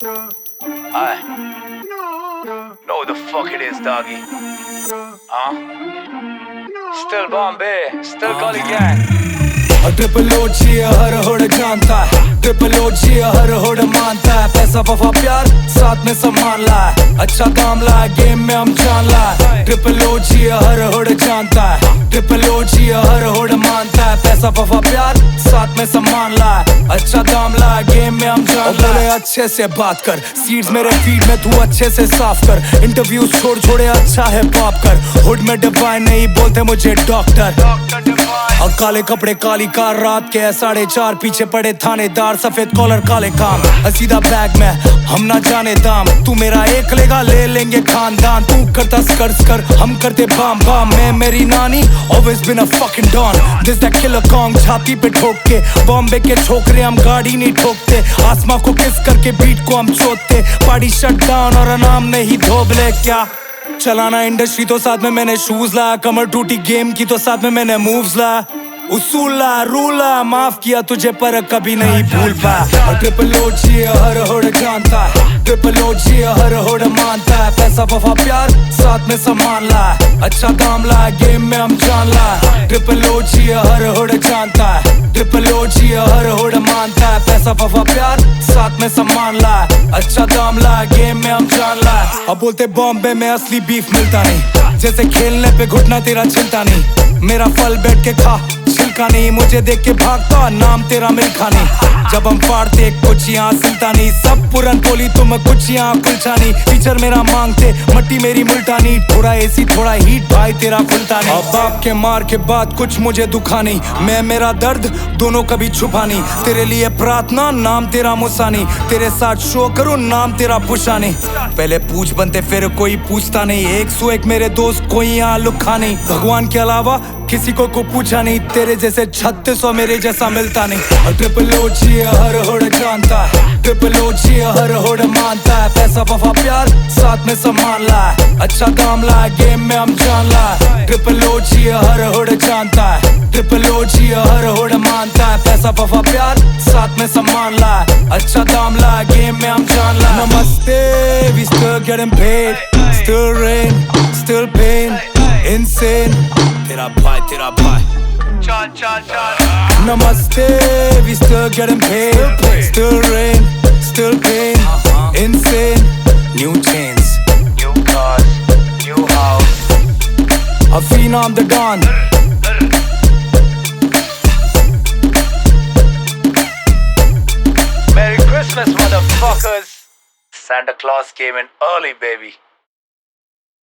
I know who the fuck it is, doggy. Huh? Still Bombay, still Gully Gang. Triple OG हर होड़ जानता है, triple OG हर होड़ मानता है। पैसा वफा प्यार साथ में सम्मान ला है, अच्छा काम ला है, गेम में हम जान ला है। ट्रिपल ओजी हर होड़ जानता है, ट्रिपल ओजी हर होड़ मानता है। पैसा वफा प्यार साथ में सम्मान ला है, अच्छा दाम ला है, गेम में हम जान ला है। अच्छे से बात कर, सीड्स मेरे फीड में तू अच्छे से साफ कर। इंटरव्यूज छोड़ छोड़े अच्छा है पॉप कर। हुड में डिवाइन नहीं बोलते मुझे डॉक्टर। और काले कपड़े काली कार, रात के 4:30 पीछे पड़े थानेदार। सफेद कॉलर काले काम, सीधा बैग में हम ना जाने दाम। तू मेरा एक लेगा ले लेंगे खानदान। तू करता स्कर्ट्स कर, हम करते बाम बाम। मैं मेरी नानी always been a fucking don. This that killer kong छाती पे ठोक के। बॉम्बे के छोकरे हम गाड़ी नहीं ठोकते। आसमां को किस करके बीट को हम चोते। पार्टी शट डाउन और नाम नहीं धोबले। क्या चलाना इंडस्ट्री तो साथ में मैंने शूज ला। कमर टूटी गेम की तो साथ में मैंने मूव्स ला। उसूला रूला माफ किया तुझे पर कभी नहीं भूल पाया। ट्रिपल ओजी हर होड़ जानता है, ट्रिपल ओजी हर होड़ मानता है। पैसा वफा प्यार साथ में सम्मान ला है, अच्छा दाम ला है, गेम में हम जान ला है। ट्रिपल ओजी हर होड़ जानता है, ट्रिपल ओजी हर होड़ मानता है। पैसा वफा प्यार साथ में सम्मान ला है, अच्छा दाम ला है, गेम में हम जान ला है। अब बोलते बॉम्बे में असली बीफ मिलता नहीं, जैसे खेलने पे घुटना तेरा चिंता नहीं। मेरा फल बैठ के खा छिलका नहीं, मुझे देख के भागता नाम तेरा मिल्खा नहीं। जब हम फाड़ते कुछ यहाँ सिलता नहीं, सब पुरन पोली तुम कुछ यहाँ कुलचा नहीं। टीचर मेरा मांगते मट्टी मेरी मुल्टानी, थोड़ा एसी थोड़ा हीट भाई तेरा खुलता नहीं। अब बाप के मार के बाद कुछ मुझे दुखा नहीं, मैं मेरा दर्द दोनों कभी छुपा नहीं। तेरे लिए प्रार्थना नाम तेरा मुसा नहीं, तेरे साथ शो करूँ नाम तेरा पुशा नहीं। पहले पूछ बनते फिर कोई पूछता नहीं, 101 मेरे दोस्त कोई यहाँ लुखा नहीं। भगवान के अलावा किसी को पूछा नहीं, तेरे जैसे 3600 मेरे जैसा मिलता नहीं। ट्रिपल ओजी हर होड़ जानता है, ट्रिपल ओजी हर होड़ मानता है। पैसा वफा प्यार साथ में सम्मान ला है, अच्छा दाम ला है, गेम में हम जान ला है। ट्रिपल ओजी हर होड़ जानता है, ट्रिपल ओजी हर होड़ मानता है। पैसा वफा प्यार साथ में सम्मान ला है, अच्छा दाम ला है, गेम में हम जान ला है। नमस्ते, we still getting paid, still rain, still pain, insane। तेरा भाई Chal, chal, chal. Namaste, we still getting paid, still rain, still pain, insane. New chains, New cars, new house. Afina, I'm the Don. Merry Christmas, motherfuckers. Santa Claus came in early, baby.